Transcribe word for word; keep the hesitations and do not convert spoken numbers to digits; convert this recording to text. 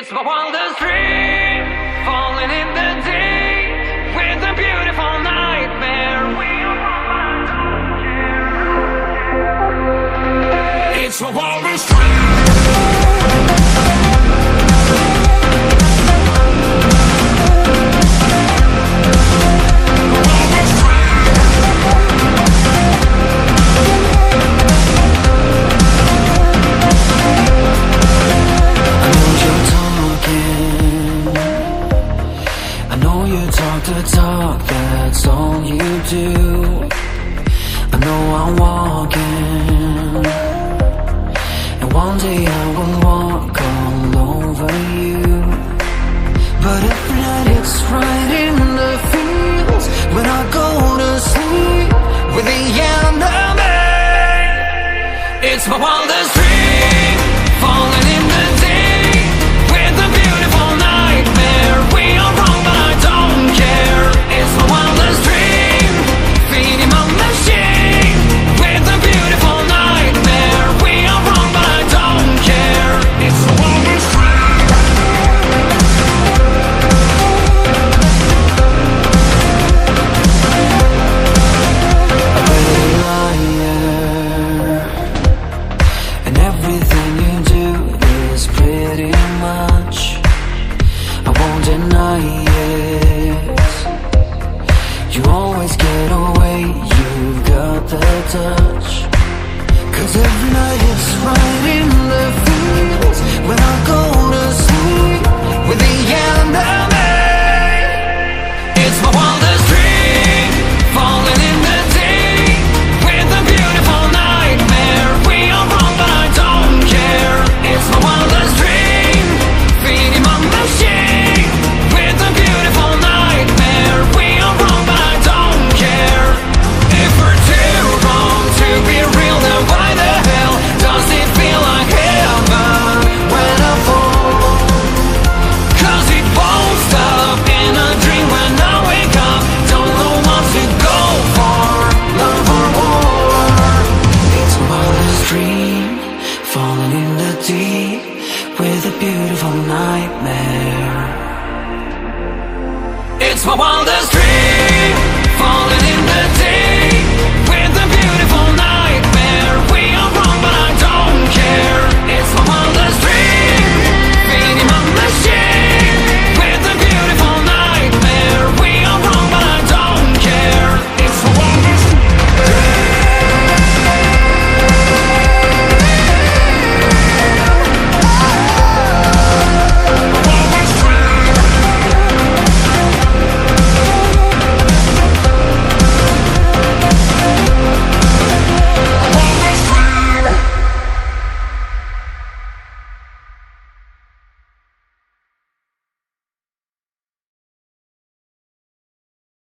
It's my wildest dream, falling in the deep with a beautiful nightmare. We are all It's my wildest dream. The talk, that's all you do. I know I'm walking, and one day I will walk all over you. But every night it's right in the fields when I go to sleep with the enemy. It's my wildest dream, falling in the deep with a beautiful nightmare. We are wrong, but I don't care. It's my wildest dream, feeding my machine with a beautiful nightmare. We are wrong, but I don't care. It's my wildest dream. A pretty liar, and everything you do is pretty much, I won't deny it. You always get away, you've got the touch. Cause every night it's right in the fields when I go to sleep with the enemy. It's my wildest dream, falling in the deep with a beautiful nightmare. We are wrong, but I don't care. It's my wildest dream, feeding my machine with a beautiful nightmare. We are wrong, but I don't care. If we're too wrong to be real, then why the hell does it feel like heaven when I fall? Cause it won't stop in a dream when I wake up. Don't know what to go for, love or war. It's my wildest dream, falling in the deep with a beautiful nightmare. It's my wildest dream, falling in the deep.